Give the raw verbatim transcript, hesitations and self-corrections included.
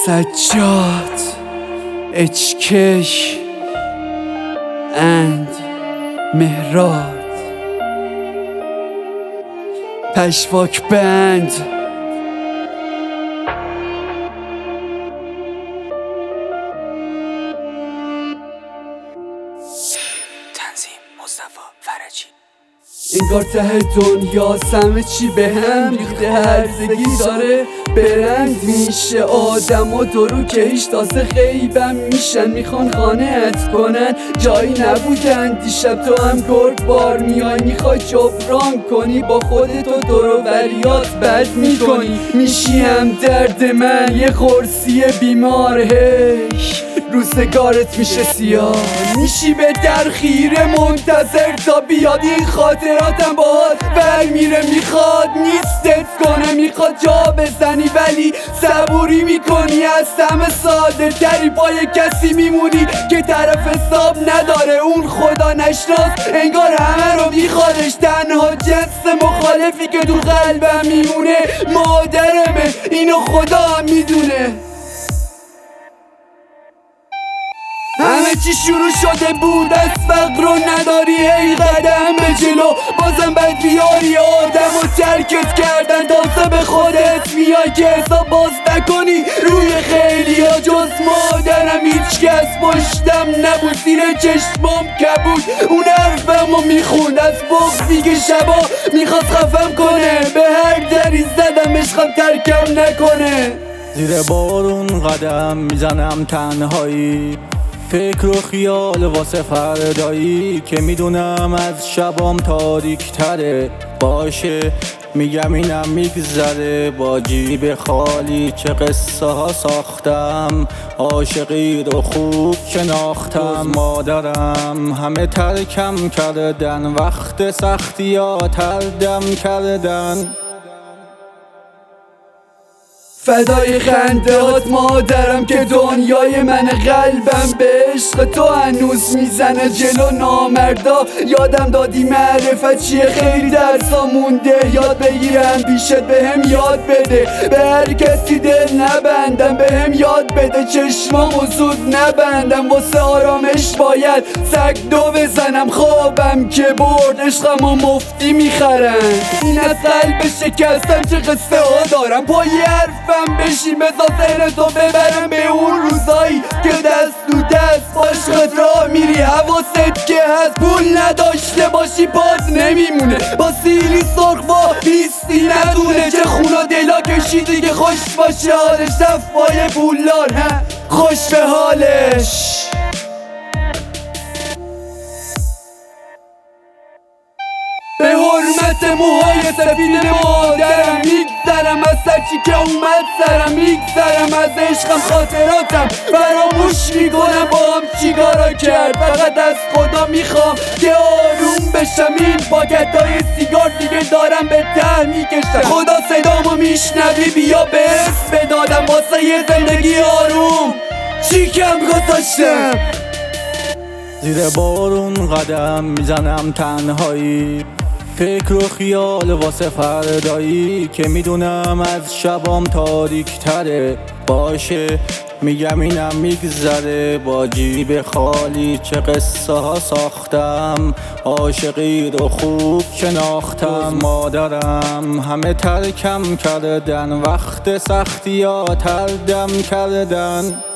سجاد اچ کی and مهراد پشواک بند. تنظیم مصطفی فرجی. انگار ته دنیا همه چی به هم ریخته، هرزگی داره برند میشه آدم و درو که هیچ تازه غیبم میشن، میخوان خانه‌ات کنن جایی نبودن دیشب. تو هم گرگ بار میای میخوای جبران کنی، با خودت و درو وریات بد میکنی، میشی هم درد من یه قرصی بیمار. هی روزگارت میشه سیاه، میشی به در خیره منتظر تا بیاد این خاطراتم باهات ور میره. میخواد نیستت کنه، میخواد جا بزنی ولی صبوری میکنی، از همه ساده تری پای کسی میمونی که طرف حساب نداره، اون خدا نشناس انگار همه رو میخوادش. تنها جنس مخالفی که تو قلبم میمونه مادرمه، اینو خدا هم میدونه. همه چی شروع شده بود از فقر و نداری، ای قدم به جلو بازم بد بیاری، آدم و ترکت کردن تازه به خودت میای که حساب باز نکنی روی خیلی ها جز مادرم. هیچ کس پشتم نبود، زیر چشمام کبود، اون حرفمو میخوند از بغضی که شبا میخواست خفم کنه، به هر دری زدم عشقم ترکم نکنه. زیر بارون قدم میزنم تنهایی، فکر و خیال واسه فردایی که میدونم از شبام تاریک تره. باشه میگم اینم میگذره، با جیب خالی چه قصه ها ساختم، عاشقی رو خوب شناختم. مادرم همه ترکم کردن، وقت سختی ها تردم کردن. فدای خندهات مادرم که دنیای من، قلبم به عشق تو هنوز میزنه جلو نامردا. یادم دادی معرفت چیه، خیلی درسا مونده یاد بگیرم پیشت، به هم یاد بده. به هر کسی دل نبندم، به هم یاد بده چشمامو زود نبندم. واسه آرامش باید سگ دو بزنم، خوابم که برد عشقمو مفتی میخرن. این از قلب شکستم چه قصه ها دارم، پای حرف بشین بذار ذهنتو ببرم به اون روزایی که دست تو دست عاشقت راه میری، حواست که هست پول نداشته باشی پات نمیمونه، با سیلی سرخ با بیستی ندونه چه خونا دلا کشیدی که خوش باشه حالش. رفت پای پولدار خوش به حالش. به حرمت موهای سفید مادرم میگذرم از هرچی که اومد سرم، میگذرم از عشقم خاطراتم فراموش میکنم با هم چیکارا کرد. فقط از خدا میخوام که آروم بشم، این پاکت های سیگار دیگه دارم به ته میکشم. خدا صدامو میشنوی بیا به اسم بدادم واسه یه زندگی آروم چی کم گذاشتم. زیر بارون قدم میزنم تنهایی، فکر و خیال واسه فردایی که میدونم از شبام تاریک تره. باشه میگم اینم میگذره، با جیب خالی چه قصه ها ساختم، عاشقی رو خوب شناختم. مادرم همه ترکم کردن، وقت سختی ها تردم کردن.